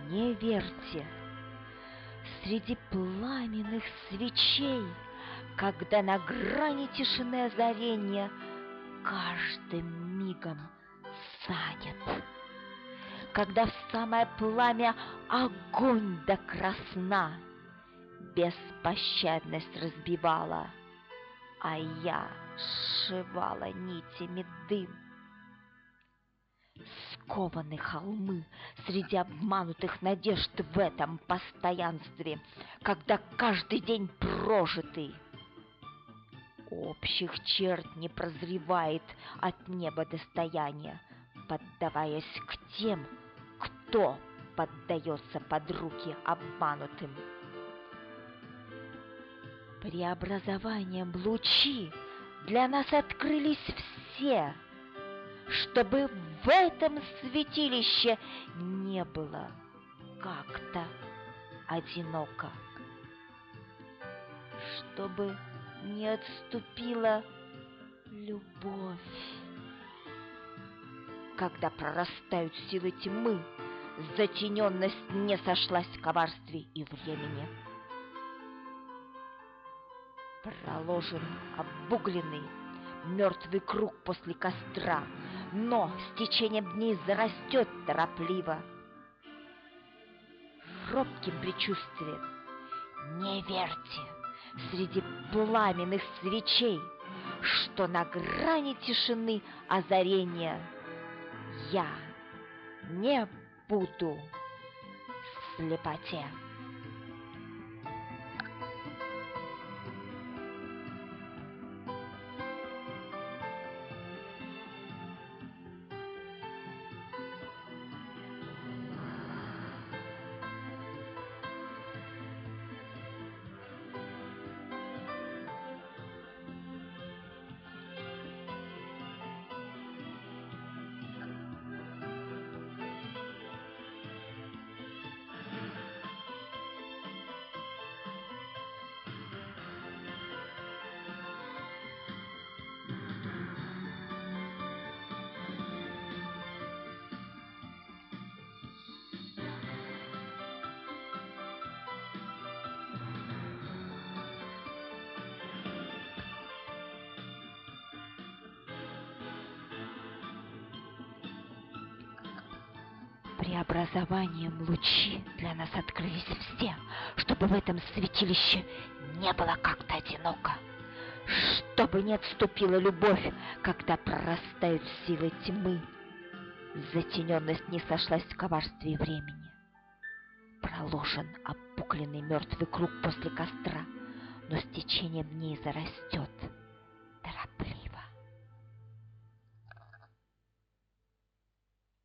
Не верьте, среди пламенных свечей, когда на грани тишины озарения каждым мигом занят, когда в самое пламя огонь до красна беспощадность разбивала, а я сшивала нитями дым. Скованы холмы среди обманутых надежд в этом постоянстве, когда каждый день прожитый общих черт не прозревает от неба достояния, поддаваясь к тем, кто поддается под руки обманутым. Преобразованием лучи для нас открылись все, чтобы в этом святилище не было как-то одиноко, чтобы не отступила любовь. Когда прорастают силы тьмы, затененность не сошлась в коварстве и времени. Проложен обугленный, мертвый круг после костра, но с течением дней зарастет торопливо. Робким предчувствием не верьте среди пламенных свечей, что на грани тишины озарения я не буду в слепоте. Преобразованием лучи для нас открылись все, чтобы в этом святилище не было как-то одиноко, чтобы не отступила любовь, когда прорастают силы тьмы, затененность не сошлась в коварстве времени. Проложен опукленный мертвый круг после костра, но с течением дней зарастет.